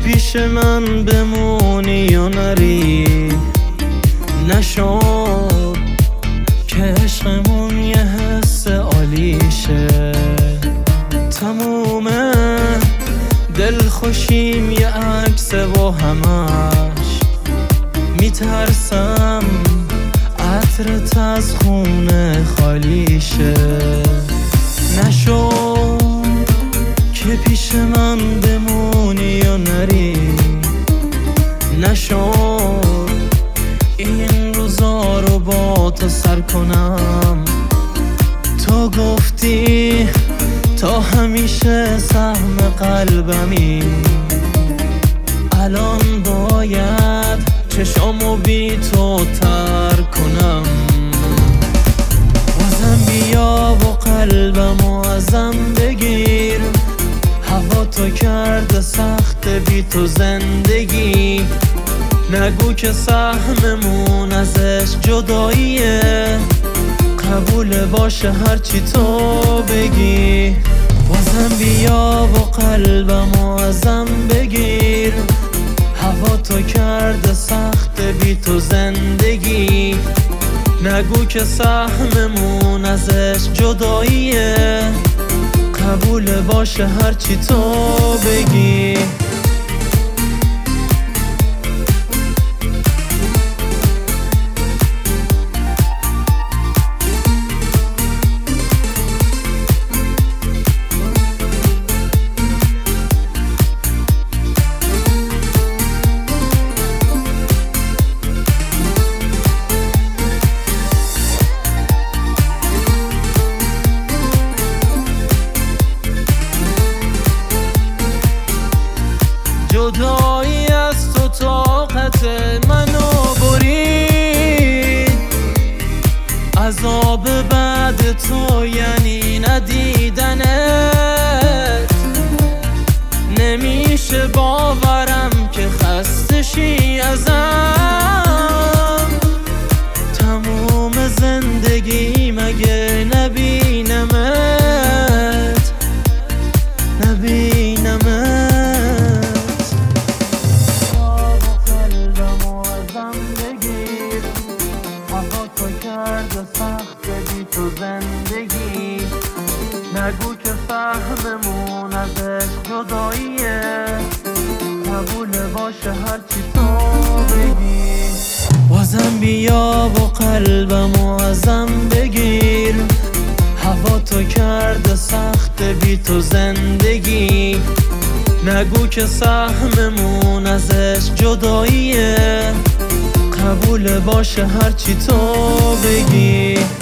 پیش من بمونی یا نری. نشد که عشقمون یه حس عالیشه، تمومه دل خوشیم یه عکس با همش. میترسم عطرت از خونه خالیشه. نشد که پیش من بمونی یا نری. نشد این روزا رو با تو سر کنم. تو گفتی تا همیشه سهم قلبمی، الان باید چشامو بی تو تر کنم. بازم بیا و قلبمو ازم بگیر، هوا تو کرده سخت بی تو زندگی. نگو که سهممون از عشق جداییه، قبول باشه هرچی تو بگی. بازم بیا و قلبمو ازم بگیر، هوا تو کرده سخت بی تو زندگی. نگو که سهممون از عشق جداییه، قبول باشه هرچی تو بگی. جدایی از تو طاقت منو برید، عذاب بعد تو یعنی ندیدنت. نمیشه باورم که خسته شی ازم، تموم زندگی مگه نبینمت. سخت بی تو زندگی، نگو که فهممون از عشق جداییه، قبول باشه هرچی تو بگی. بازم بیا و قلبمو ازم بگیر، هوا تو کرده سخت بی تو زندگی. نگو که سهممون از عشق جداییه، قبول باشه هرچی تو بگی.